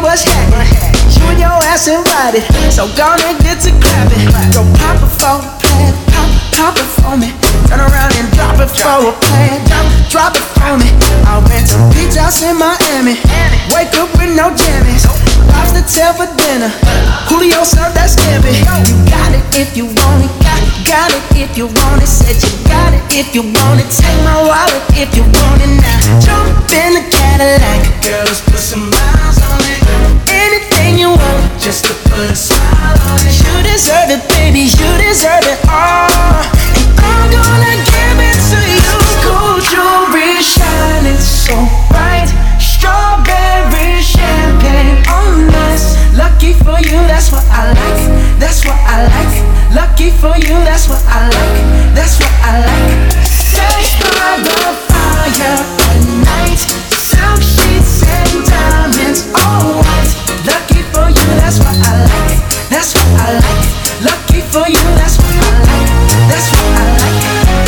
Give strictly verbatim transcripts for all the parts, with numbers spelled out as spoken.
what's happening. You and your ass invited, so gonna get to clapping. Go pop it for a plan, pop, pop it for me. Turn around and drop it for a plan, drop, drop it for me. I went to beach house in Miami, wake up with no jammies. Lobster tail for dinner, Julio served that scampi. You got it if you want it, got, got it if you want it. Said you got it if you want it. Take my wallet if you want it now. Jump in the Cadillac, girl, let's put some miles on it. Anything you want, just to put a smile on it. You deserve it, baby, you deserve it all. And I'm gonna give it to you. Gold jewelry shining so bright, strawberry champagne on us. Lucky for you, that's what I like, that's what I like. Lucky for you, that's what I like, that's what I like. Stay by the fire at night, silk sheets and diamonds, all white. Lucky for you, that's what I like, that's what I like. Lucky for you, that's what I like, that's what I like.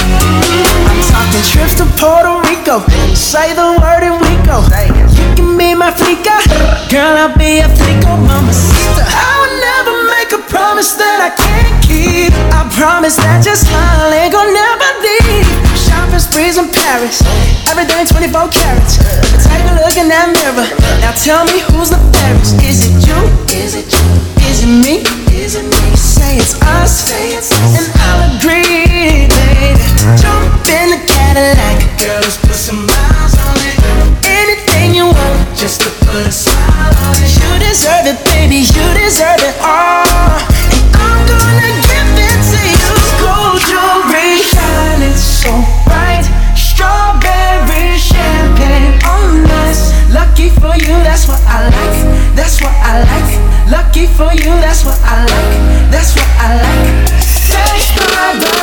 I'm talking trips to Puerto Rico, say the word and we go. You can be my flica, girl, I'll be a flico, mamacita. I would never make a promise that I can't keep. I promise that your smile ain't gonna never leave. Shopping sprees in Paris, everything twenty-four carats. Take a look in that mirror, now tell me who's the fairest. Is it you? Is it you? Is it me? Is it me? Say it's us, say it's us, and I'll agree, baby. Jump in the Cadillac, girl, let's put some miles on it. Anything you want, just to put a smile on it. You deserve it, baby, you deserve it all. And I'm gonna give it to you. Gold jewelry shining so bright, strawberry champagne on us. Lucky for you, that's what I like, that's what I like. Lucky for you, that's what I like, that's what I like. Stay by the